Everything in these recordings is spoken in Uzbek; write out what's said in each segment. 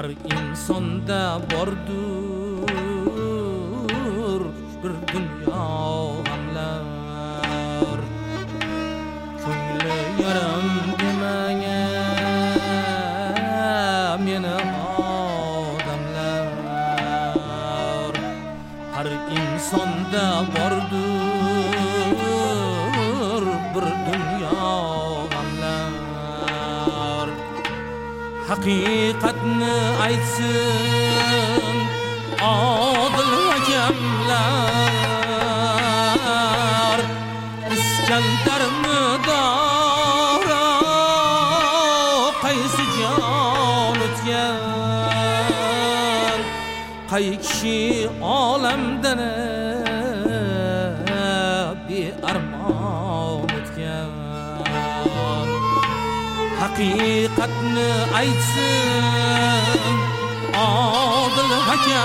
Har insonda bordur bir dunyo g'amlar. Ko'ngli yaram demanga meni odamlar. Har insonda bordur bir dunyo g'amlar. Haqiqatni aytsin odil hakamlar. Iskandarni dora qaysi jon o'tgan, qay kishi olamdan bearmon o'tgan. Haqiqatni aytsin odil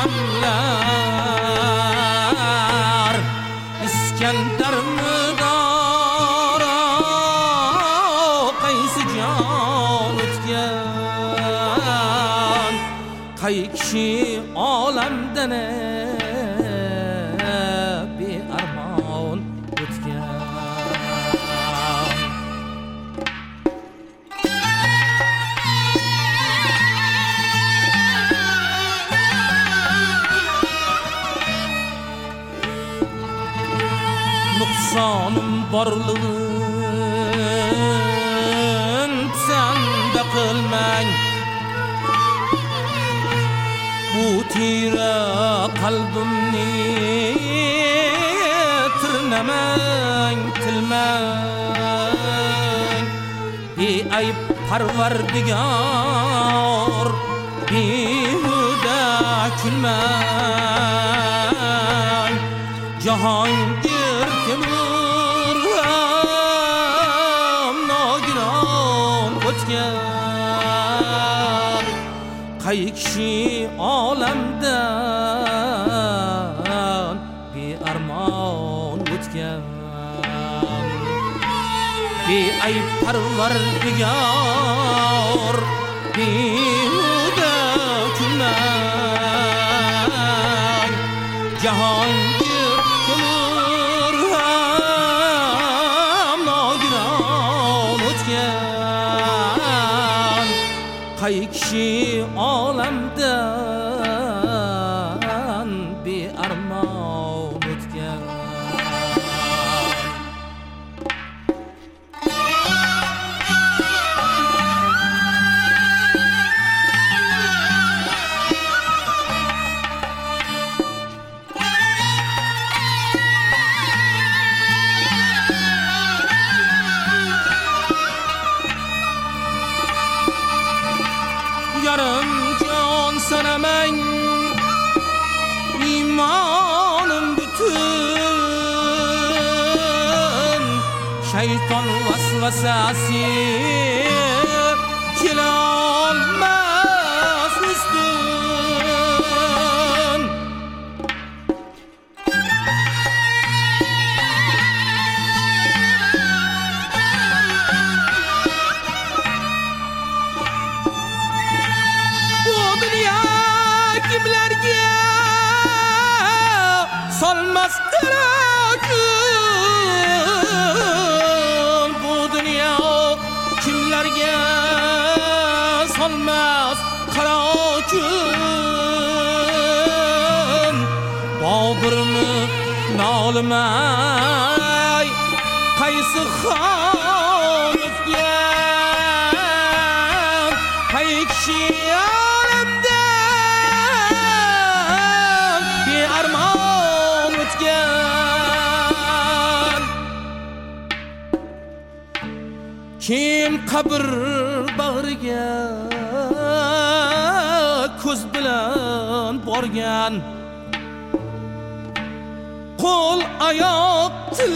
hakamlar. Iskandarni dora qaysi jon o'tgan, qay kishi olamdan bearmon o'tgan. Nuqsonim borlig'in sanda qilmang, bu tira qalbimni tirnamang, tilmang. Beayb Parvardigor behuda kulmang. Jahongir Temur ham nogiron o'tgan, qay kishi olamdan bearmon o'tgan. Beayb Parvardigor behuda kulmang. Jahongir Temur ham nogiron o'tgan, qay kishi olamdan bearmon o'tgan. Yarım can sanamang, imanım bütün. Şeytan vasvasasi kelolmas üstün. Kimlarga solmas tarakun, bu dunyo kimlarga solmas qaroqun. Boburni nolimay qaysi xon o'tgan, qay kishi bearmon o'tgan. Kim qabr bag'riga ko'z bilan borgan, qo'l oyoq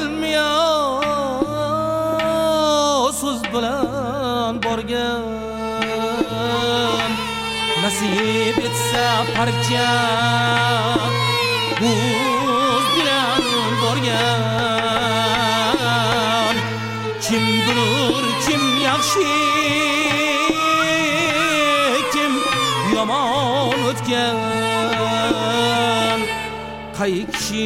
tilmiyor so'z bilan borgan. Nasib etsa parcha buz bilan borgan. Kim bilur kim yaxshi kim yomon o'tgan qay kishi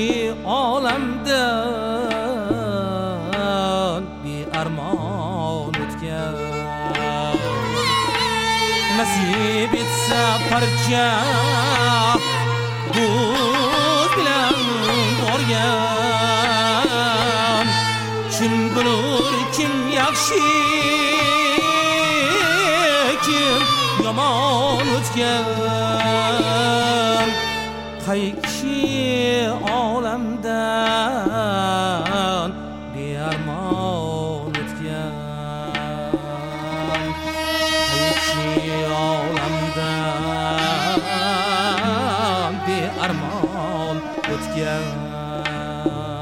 olamdan bearmon o'tgan nasib etsa parcha do'st bilan borgan kim bilur kim yaxshi kim yomon o'tgan qay kishi olamdan bearmon o'tgan qay kishi olamdan bearmon o'tgan